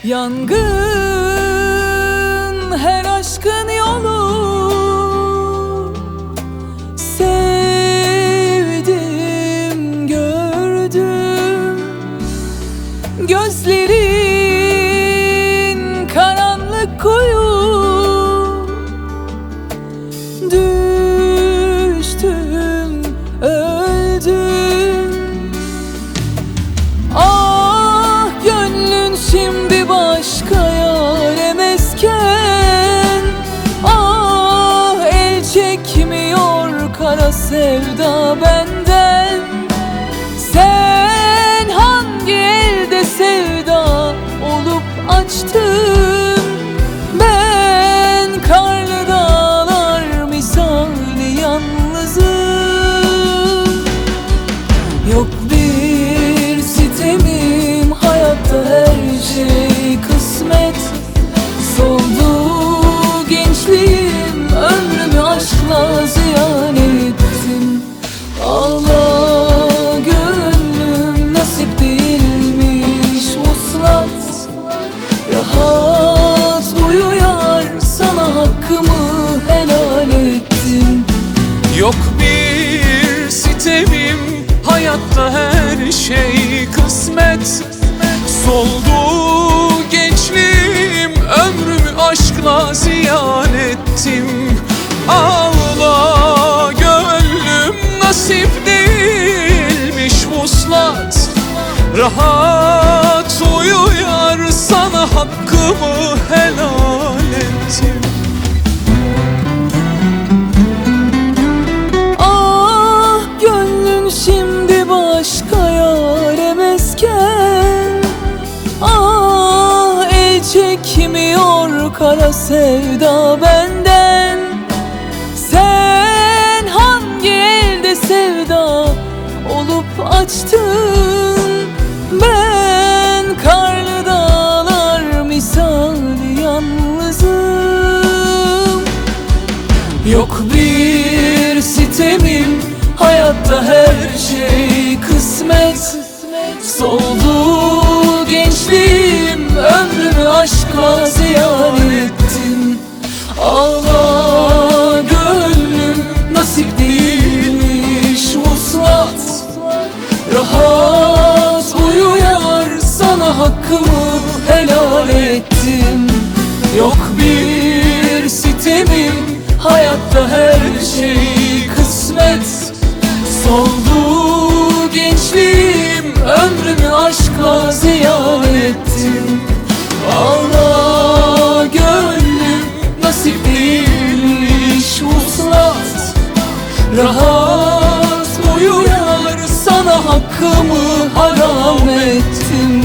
Yangın her aşkın yolu, sevdim gördüm. Gözlerin karanlık kuyu, düştüm öldüm. Ah gönlün şimdi başka yâre mesken, ah el çekmiyor kara sevda benden. Sen hangi elde sevda olup açtın? Ben karlı dağlar misali yalnızım. Yok bir sitemim, hayatta her şey kısmet. Soldu gençliğim, ömrümü aşkla ziyan ettim. Allah gönlüm nasip değilmiş vuslat. Rahat uyuyar, sana hakkımı helal ettim. Yok bir sitemim, hayatta her şey kısmet. Soldu gençliğim, ömrümü aşkla ziyan ettim. Ağla gönlüm, nasip değilmiş vuslat. Rahat uyuyar, sana hakkımı helal ettim. Ah gönlün şimdi başka yâre mesken, ah el çekmiyor kara sevda benden. Sen hangi elde sevda olup açtın? Ben karlı dağlar misali yalnızım. Yok bir sitemim, hayatta her şey kısmet. Soldu gençliğim, ömrümü aşkla ziyan ettim. Allah gönlüm nasip değilmiş vuslat. Rahat uyuyar, sana hakkımı helal ettim. Yok bir sitemim, hayatta her şey kısmet. Soldu gençliğim, ömrümü aşkla ziyan ettim. Allah gönlüm nasip değilmiş vuslat. Rahat uyuyar, sana hakkımı haram ettim.